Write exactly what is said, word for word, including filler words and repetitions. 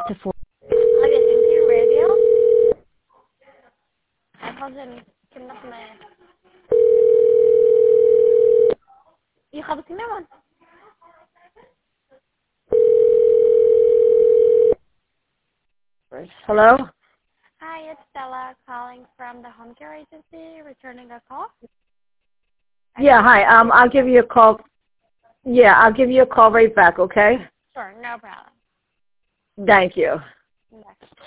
to four. Lagyan yung radio. Tapos yun, kinak na yan. Yung kabot naman. Hello? Hi, it's Stella calling from the home care agency, returning a call. Yeah, hi. Um, I'll give you a call. Yeah, I'll give you a call right back, okay? Sure, no problem. Thank you. Bye.